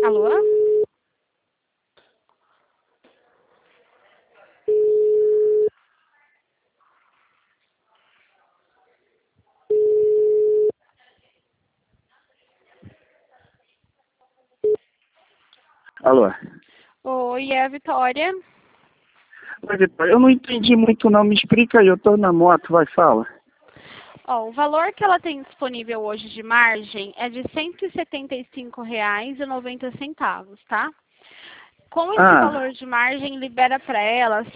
Alô? Alô? Oi, é a Vitória. Oi, Vitória, eu não entendi muito não, me explica aí, eu tô na moto, vai, fala. Ó, o valor que ela tem disponível hoje de margem é de R$ 175,90, tá? Com esse Ah, valor de margem, libera para ela R$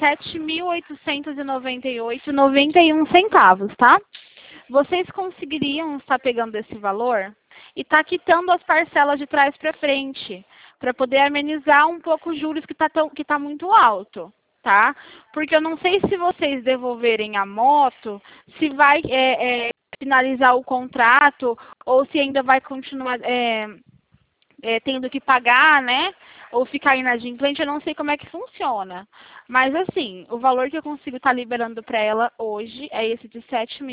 7.898,91, tá? Vocês conseguiriam estar pegando esse valor e tá quitando as parcelas de trás para frente, para poder amenizar um pouco os juros que tá muito alto, tá? Porque eu não sei se vocês devolverem a moto, se vai finalizar o contrato ou se ainda vai continuar tendo que pagar, né? Ou ficar inadimplente, eu não sei como é que funciona. Mas assim, o valor que eu consigo estar liberando para ela hoje é esse de R$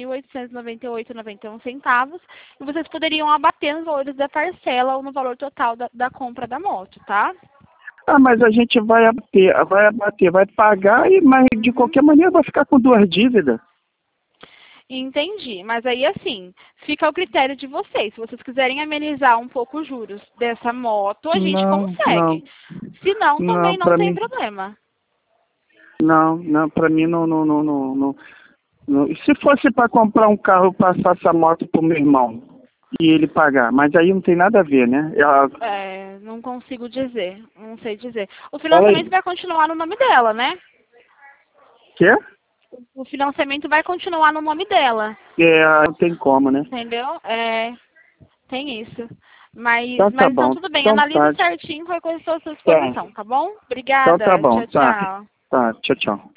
7.898,91. E vocês poderiam abater nos valores da parcela ou no valor total da compra da moto, tá? mas a gente vai pagar, mas de Uhum. qualquer maneira vai ficar com duas dívidas. Entendi, mas aí assim, fica ao critério de vocês. Se vocês quiserem amenizar um pouco os juros dessa moto, a gente Não, não, consegue. Se não, não, também não pra tem mim, problema. não, pra mim não. E se fosse pra comprar um carro, eu passar essa moto pro meu irmão e ele pagar, mas aí não tem nada a ver, né? Não consigo dizer, não sei dizer. O Fala financiamento aí. vai continuar no nome dela, né? Quê? O financiamento vai continuar no nome dela, Não tem como, né? entendeu? Tem isso. Então tá Mas então bom, tudo bem, então analise tá, certinho, qualquer coisa estou à sua tá. disposição, tá bom? Então tá Obrigada, bom, tchau, tá. tchau. Tá, tchau, tchau.